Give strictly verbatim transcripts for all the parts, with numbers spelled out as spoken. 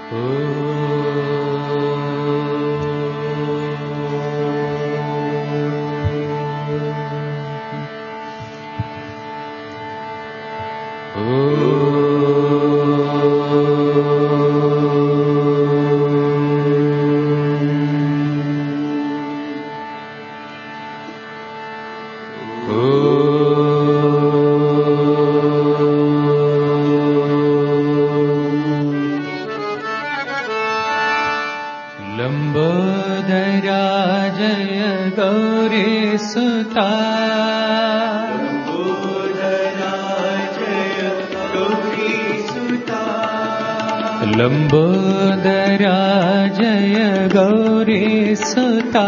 लंबोदरा जय गौरी सुता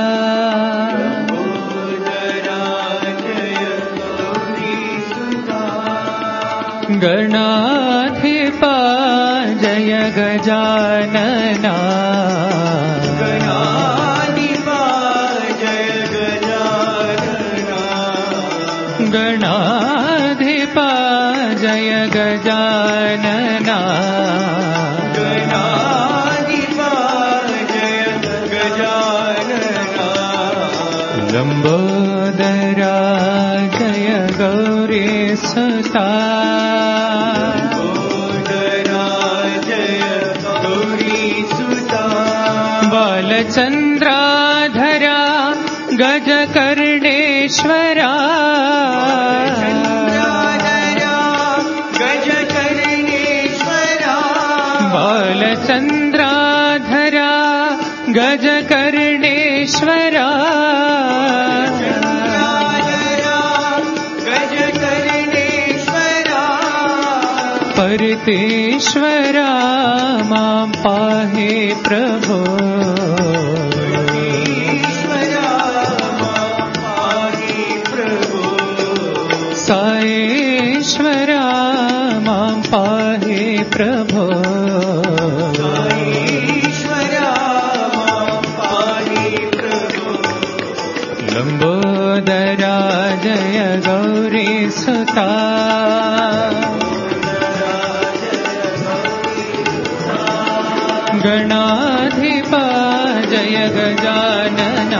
गणाधिपा जय गजानना गणाधिपा जय गजानना गणाधिपा जय गजानना गणाधिपा जय गजानना लंबोदरा जय गौरी सुता बालचंद्राधरा गजकर्णेश्वरा गजकर्णेश्वरा बालचंद्राधरा गजकर्णेश्वरा गजकर्णेश्वरा परितेश्वरा मां पाहि प्रभो साईश्वरा मां पाहि प्रभो साईश्वरा मां पाहि प्रभो लंबोदरा जय गौरी सुता गणाधिपा जय गजानना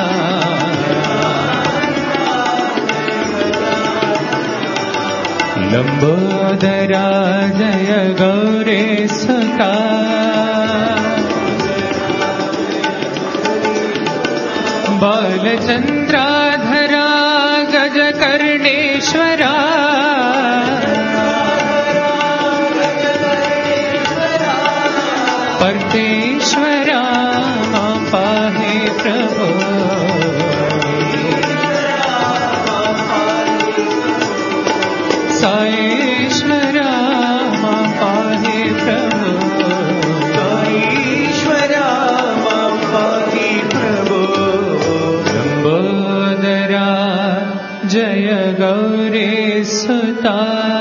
लंबोदरा जय गौरी सुता बालचंद्राधरा गजकर्णेश्वरा परतेश्वरा मां पाहि प्रभो साईश्वरा मां पाहि प्रभो साईश्वरा मां पाहि प्रभो लंबोदरा जय गौरी सुता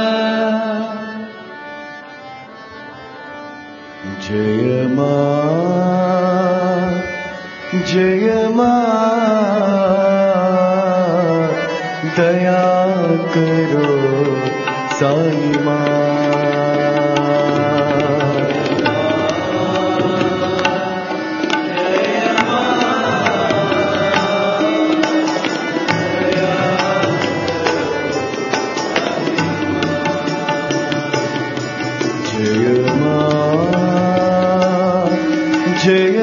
जय मां जय मां दया करो साई मां जय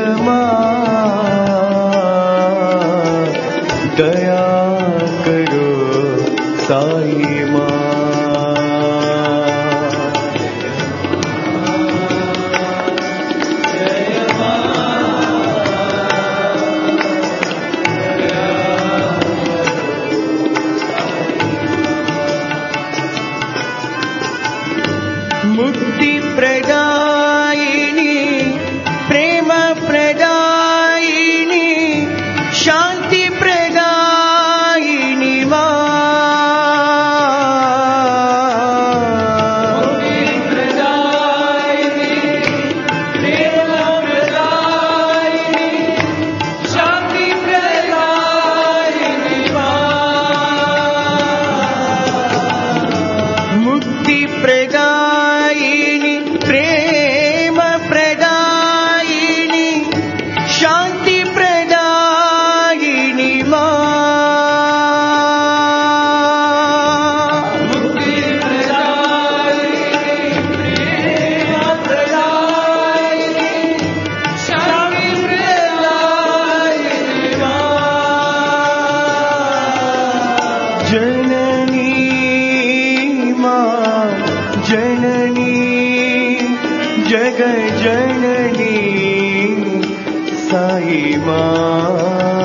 मां दया करो साई मां मुक्ति प्रदायिनी प्रेम प्रदायिनी शांति प्रदायिनी मां मुक्ति प्रदायिनी प्रेम प्रदायिनी शांति प्रदायिनी मुक्ति प्रदायिनी प्रेम जग जननी साई मां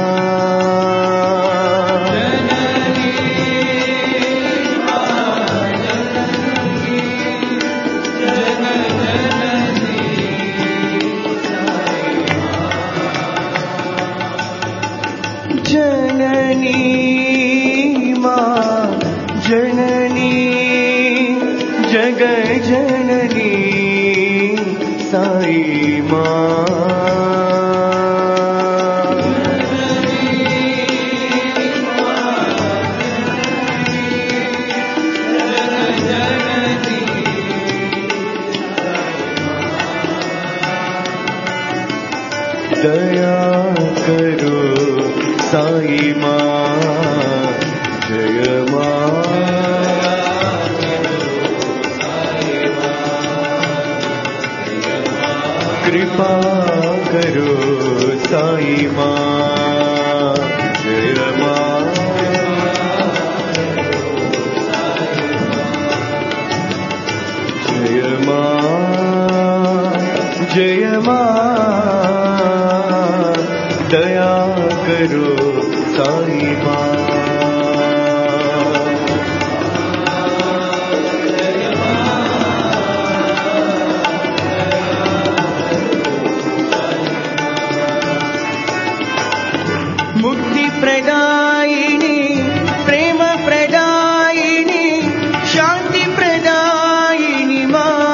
जननी मां जननी जग जननी साई मां दया करो साई मां जय मां कृपा करो साई मां जय मां जय मां जय मां दया करो साई मां मुक्ति प्रदायिनी प्रेम प्रदायिनी शांति प्रदायिनी मां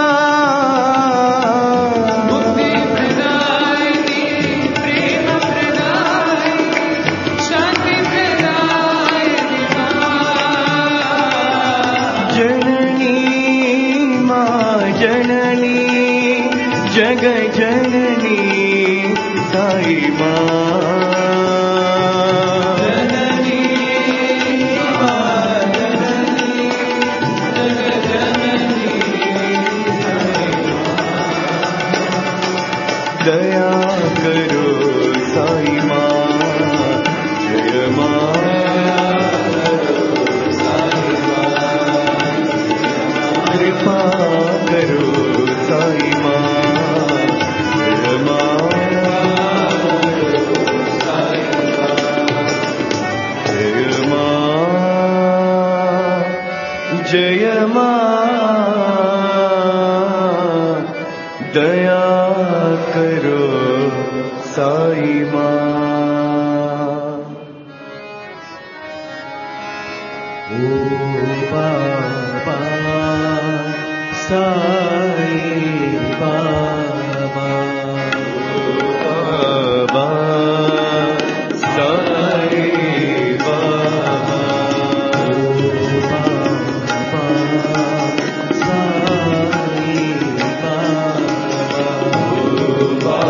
मुक्ति प्रदायिनी प्रेम प्रदायिनी शांति प्रदायिनी मां जननी मां जननी जग जननी साई मां दया करो साई मां जय मां कृपा करो साई मां जय मां जय मां जय मां दया करो साई मां ओ बाबा साई बाबा ओ बाबा साई बाबा ओ बाबा साई बाबा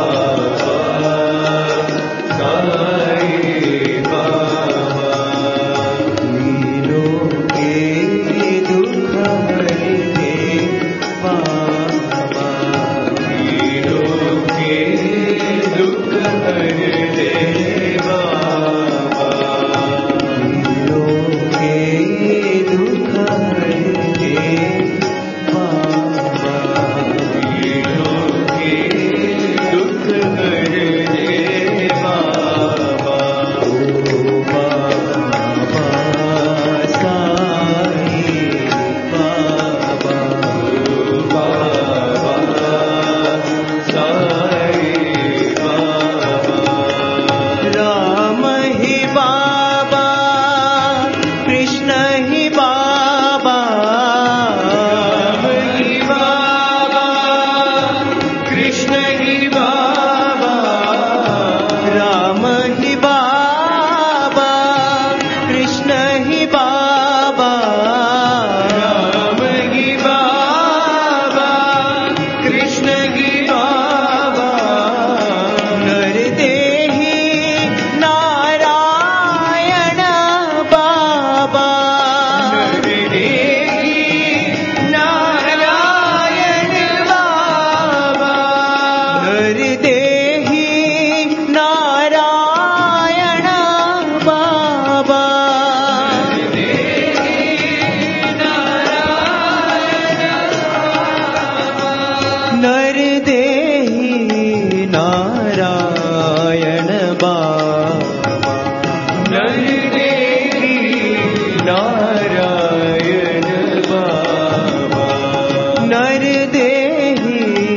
नर देहि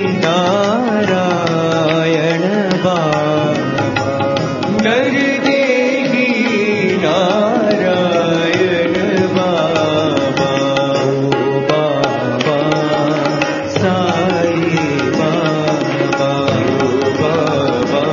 नारायण बाबा नर देहि नारायण बाबा बाबा साई बाबा बाबा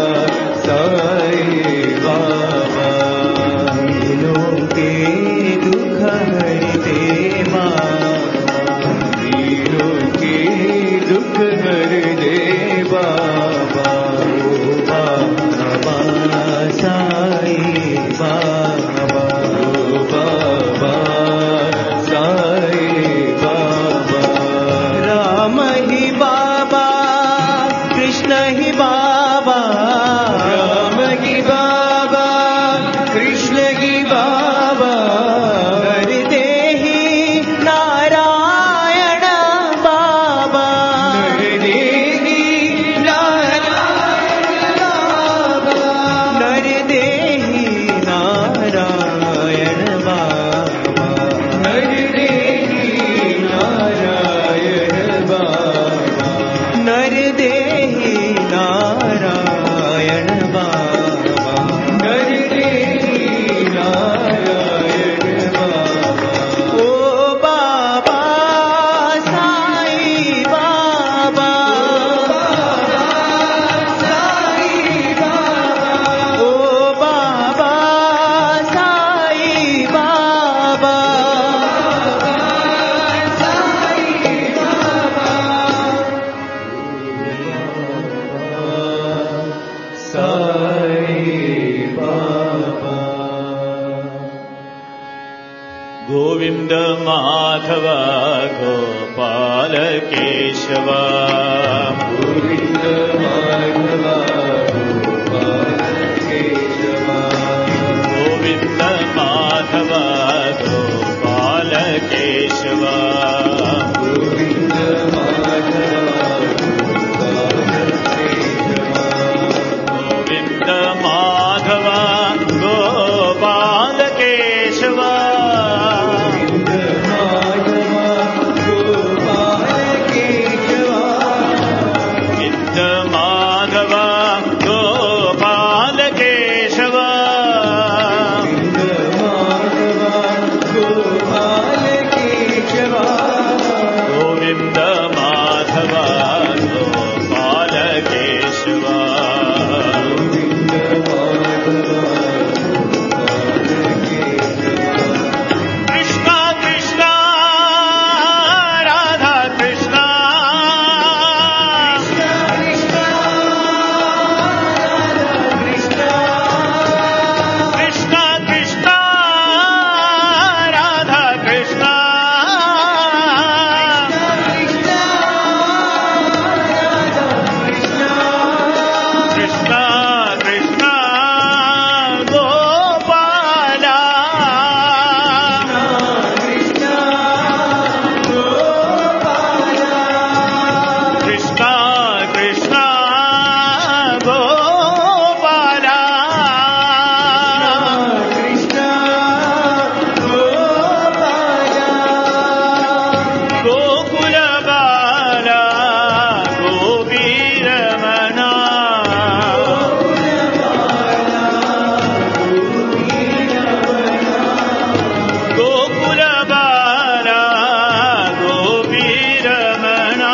साई बाबा दिलों के दुख हरते बाबा दिलों के दुख हर दे बाबा बाबा साई बाबा बाबा साई बाबा राम ही बाबा कृष्ण ही बाबा राम ही बाबा कृष्ण ही बाबा हर देहि नारायण बाबा हर देहि नारायण बाबा नर देहि नारायण बाबा नर देहि नारायण बाबा नर देहि नारायण बाबा नर देहि नारायण बाबा ओ बाबा साई बाबा साई बाबा ओ बाबा साई बाबा साई बाबा साई बाबा गोविंद माधव गोपाल केशव गोविंद माधव गोपाल केशव गोविंद माधव गोपाल केशव गोविंद माधव गोपाल केशव गोविंद माधव गोपाल केशव गोविंद माधव गोपाल केशव गोविंद माधव गोपाल केशव गोविंद माधव गोपाल केशव गोविंद माधव गोपाल केशव गोविंद माधव गोपाल केशव कृष्ण कृष्ण राधा कृष्ण कृष्ण कृष्ण राधा कृष्ण कृष्ण कृष्ण गोपाला कृष्ण कृष्ण गोपाला गोकुल बाला गोपीरमणा गोकुल बाला गोपीरमणा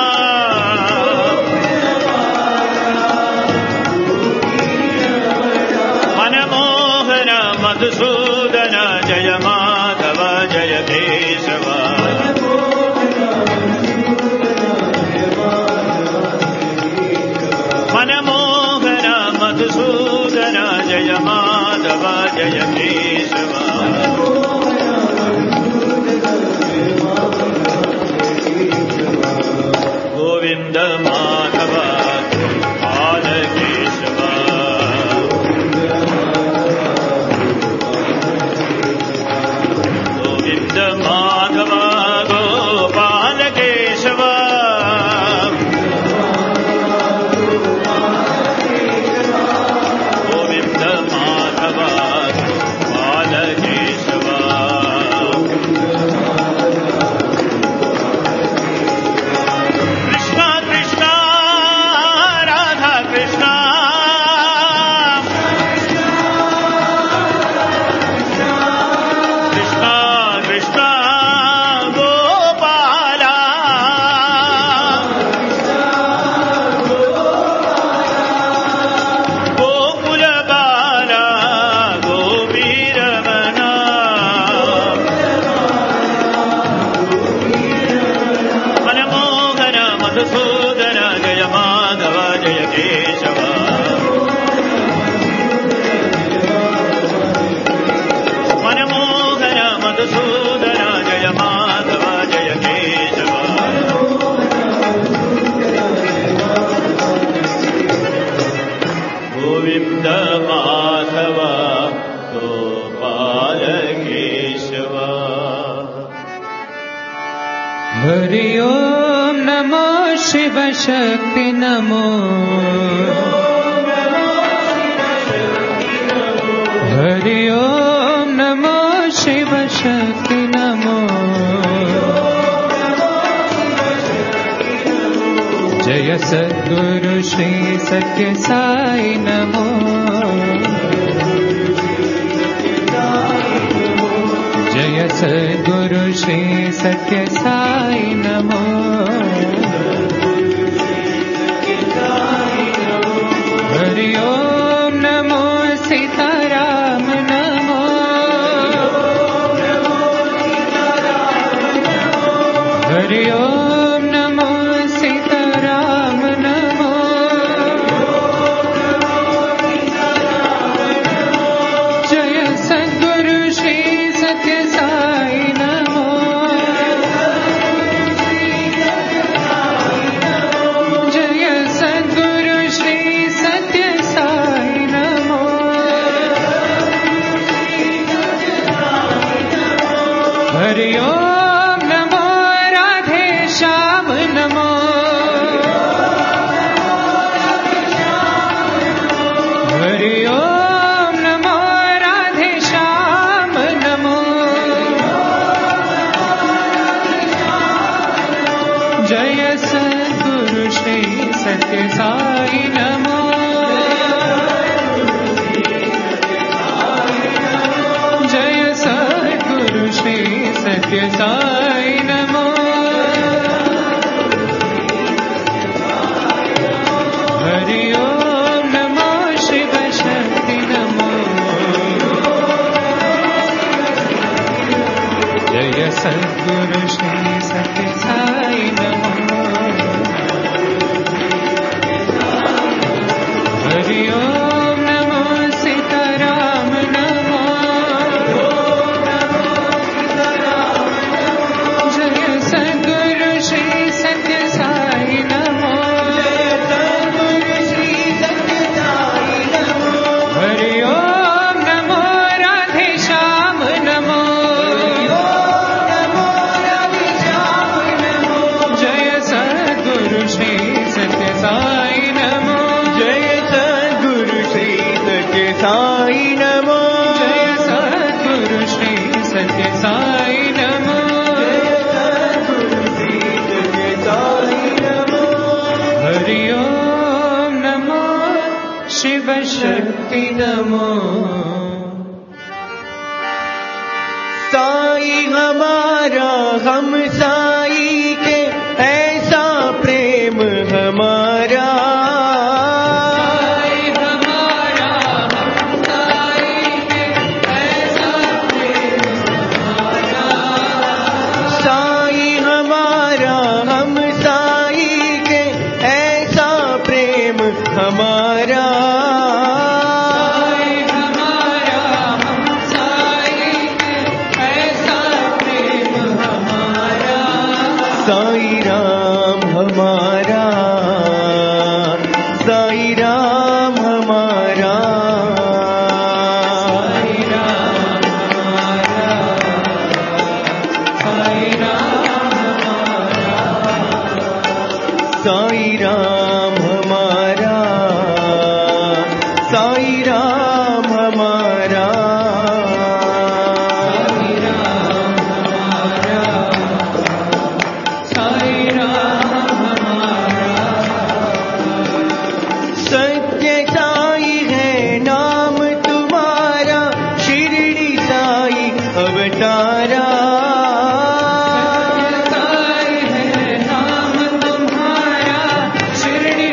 मनमोहन मधुसूदन जय माधव जय केशव मनमोहन मधुसूदन जय माधव जय केशव गोविंद माधव गोपाल केशव गोविंद माधव गोपाल केशव गोविंद माधव गोपाल केशव మధుసూదన జయ మాధవ జయ కేశవ మనమోహన మధుసూదన జయ మాధవ జయ కేశవ గోవింద మాధవ గోపాల కేశవ हरि ओम नमो शिव शक्ति नमो हरि ओम नमो शिव शक्ति नमो जय सद्गुरु श्री सत्य साई नमो जय सद्गुरु श्री सत्य साई नमो हरि ओम नमो सीताराम नमो हरि ओम नमो सीताराम नमो जय सद्गुरु श्री सत्य साई नमो जय सद्गुरु श्री सत्य साई नमो हरि ओम नमो राधे श्याम नमो हरि ओम नमो राधे श्याम नमो जय सद्गुरु श्री सत्य साई नमो जय सद्गुरु श्री सत्य साई नमो हरि ओम नमो शिव शक्ति नमो जय सद्गुरु श्री सत्य साई नमो हरि ओम नमो सीताराम नमो जय सद्गुरु श्री सत्य साई नमो हरि ओम नमो राधे श्याम नमो जय सद्गुरु श्री सत्य साई नमो जय सद्गुरु श्री सत्य साई नमो जय सद्गुरु श्री सत्य साई नमो हरि ओम नमो शिव शक्ति नमो साई हमारा हम साई के ऐसा प्रेम हमारा साई हमारा हम साई के ऐसा प्रेम हमारा साई हमारा हम साई के ऐसा प्रेम हमारा साई हमारा हम साई के ऐसा प्रेम हमारा साई राम हमारा साई राम हमारा साई राम हमारा साई राम हमारा साई राम हमारा साई राम हमारा साई राम हमारा सत्य साई है नाम तुम्हारा शिरडी साई अवतारा साई है नाम तुम्हारा शिरडी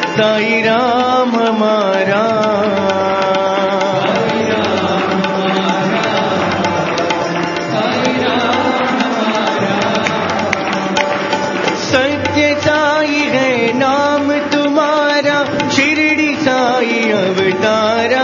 साई राम हमारा सत्य साई है नाम तुम्हारा शिरडी साई अवतारा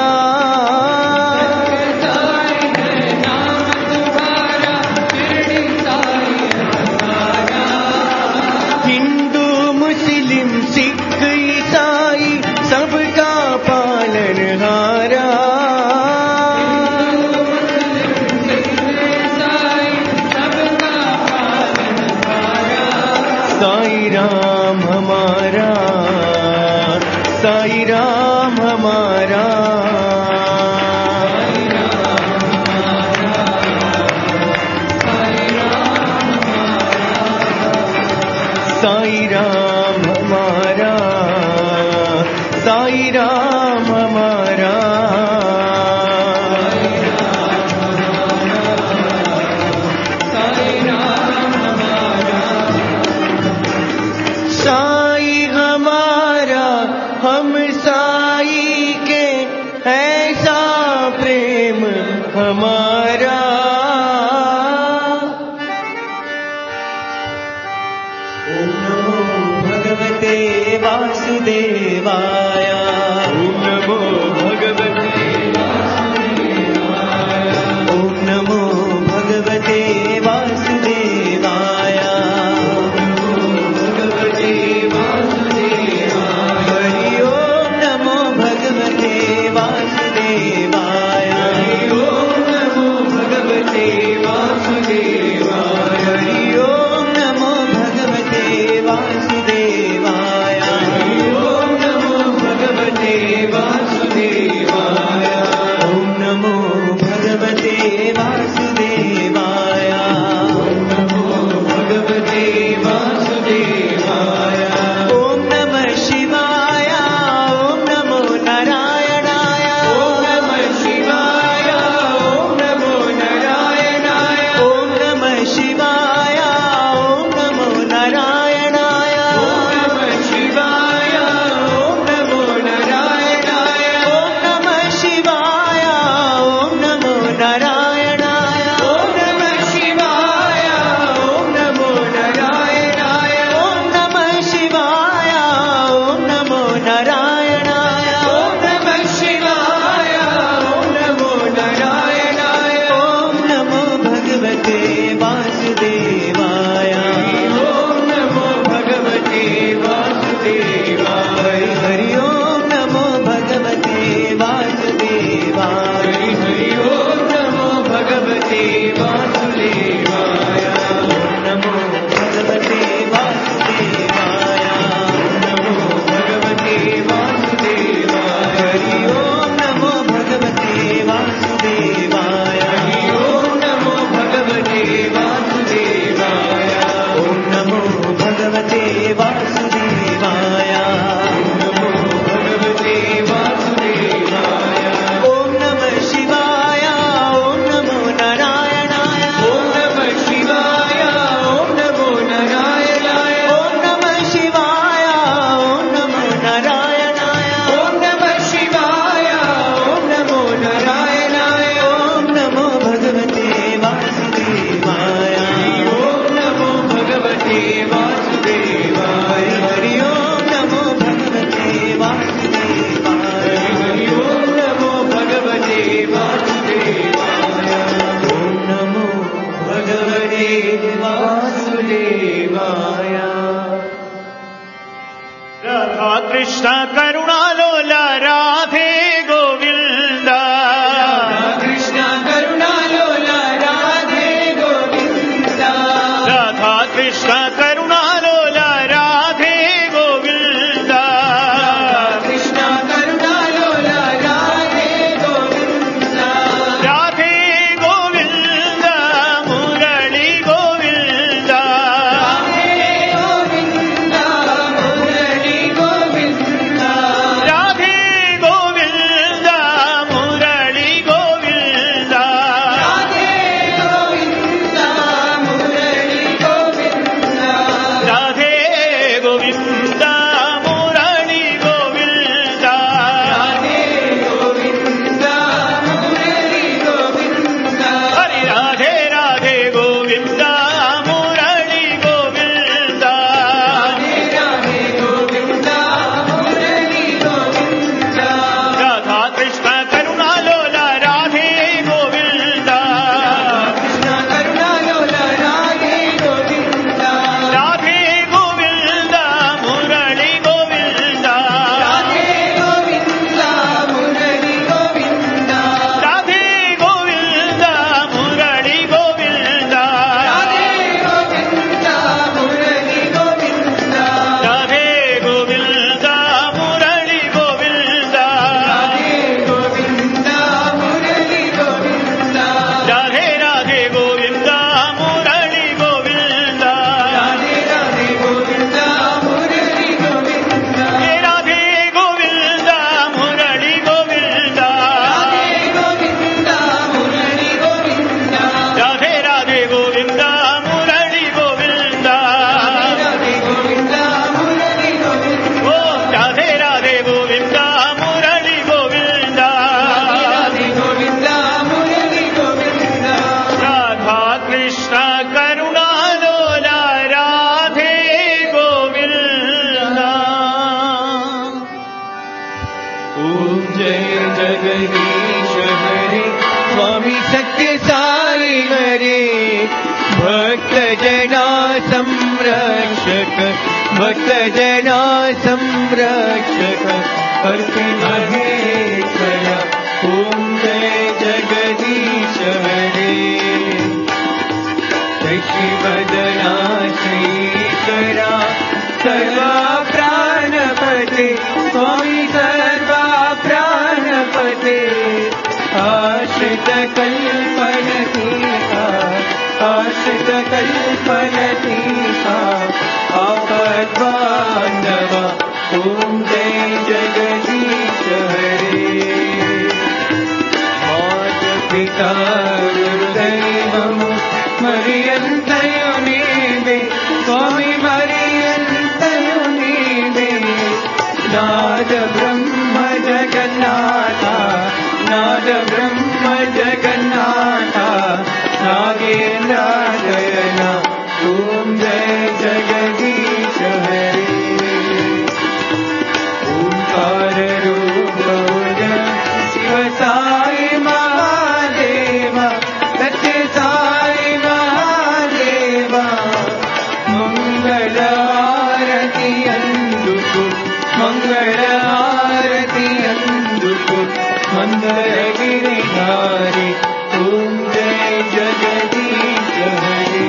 हिंदू मुस्लिम सिख ईसाई सबका पालनहारा साई राम हमारा साई राम हमारा साई राम हमारा साई राम हमारा साई हमारा हम साई के ऐसा प्रेम हमारा ओम नमो भगवते वासुदेवाय ओम नमो भगवते वासुदेवाय ओम नमो भगवते वासुदेवाय हरि ओम नमो भगवते वासुदेवाय हरि ओम नमो भगवते वासुदेवाय हरि ओम नमो भगवते वासुदेवाय हरि ओम नमो भगवते वासुदेवाय ओम नमो भगवते वासुदेवाय ओम नमो भगवते वासुदेवाय ओम नमः शिवाय ओम नमो नारायणाय ओम नमः शिवाय ओम नमो नारायणाय ओम नमः शिवाय ओम नमो नारायणाय ओम नमः शिवाय ओम नमो नारायणाय ओम नमः शिवाय ओम नमो नारायणाय ओम नमः शिवाय ओम नमो नारायणाय ओम नमः शिवाय ओम नमो नारायणाय ओम नमः शिवाय ओम नमो नारायणाय ओम नमो भगवते वासुदेवाय ओम नमो भगवते वासुदेवाय हरि ओम नमो भगवते वासुदेवाय हरि ओम नमो भगवते वासुदेवाय ओम नमो भगवते वासुदेवाय ओम नमो भगवते वासुदेवाय हरि ओम नमो भगवते वासुदेवाय हरि ओम नमो भगवते वासुदेवाय ओम नमो भगवते वासुदेवाय ओम नमो भगवते वासुदेवाय ओम नमः शिवाय ओम नमो नारायणाय ओम नमः शिवाय ओम नमो नारायणाय ओम नमः शिवाय ओम नमो नारायणाय ओम नमः शिवाय ओम नमो नारायणाय ओम नमो भगवते वासुदेवाय ओम नमो भगवते वासुदेवाय हरि ओम नमो भगवते वासुदेवाय हरि ओम नमो भगवते वासुदेवाय ओम नमो भगवते वासुदेवाय राधा कृष्ण करुणालोला राधे गोविंद कृष्ण करुणालोला राधे गोविंद राधा कृष्ण करुणालोला राधे गोविंद कृष्ण करुणालोला राधे गोविंद राधे गोविंद मुरली गोविंद राधे गोविंद मुरली गोविंद ओम जय जगदीश हरे स्वामी सत्य साई हरे भक्त जना संरक्षक भक्त जना संरक्षक करते महेश्वरा ओम जय जगदीश हरे शशिवदना श्रीकरा सर्वा प्राणपते स्वामी सर्वा प्राणपते आश्रित कल्पनतीका आश्रित कल्पनतीका आपद्बान्धवा ओम जय जगदीश हरे माता पिता गुरुदैवमु मरियन्तयो नीवे स्वामी मरियन्तयो नीवे नाद ब्रह्म जगन्नाथा नाद ब्रह्म जगन्नाथा नागेन्द्रादयना ओम जय जगदीश हरे ओंकार रूप शिव साई महादेव सत्य साई महादेव मंगल आरती अंदुकु मंगल आरती अंदुकु मंगलगिरि धारी ओम जय जगदीश हरे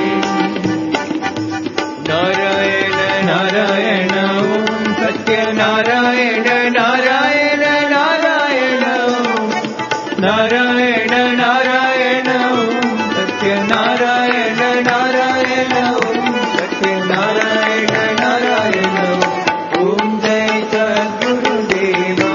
नारायण नारायण ओम सत्य नारायण नारायण नारायण ओम नारायण नारायण ओम सत्य नारायण नारायण ओम सत्य नारायण नारायण ओम जय सद्गुरुदेवा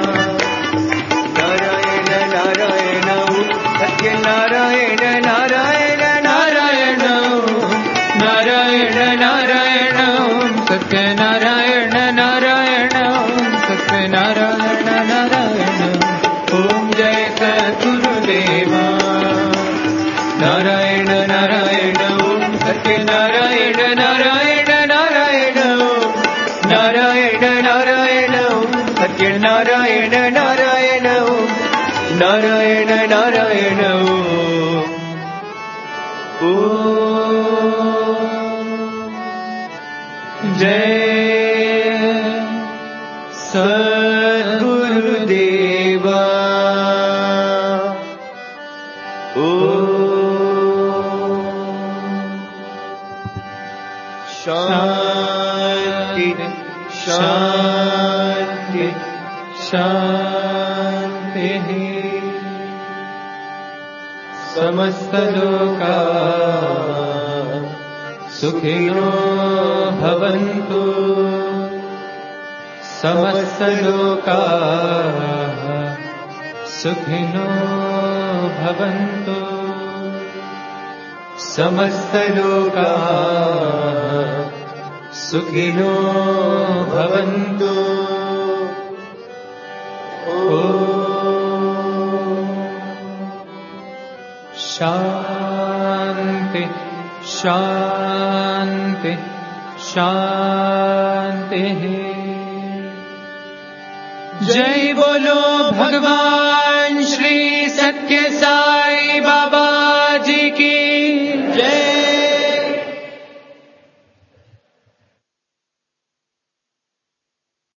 नारायण नारायण ओम सत्य नारायण नारायण नारायण ओम नारायण नारायण ओम सत्य नारायण नारायण ओम सत्य नारायण नारायण ओम जय सद्गुरुदेवा नारायण नारायण ओम सत्य नारायण नारायण नारायण ओम नारायण नारायण ओम सत्य नारायण नारायण ओम नारायण नारायण ओम जय सद्गुरुदेवा शांति शांति शांति समस्त लोका सुखिनो भवन्तु समस्त लोका सुखिनो भवन्तु समस्त लोका सुखिनो भवन्तु शांति शांति शांति जय बोलो भगवान श्री सत्य साई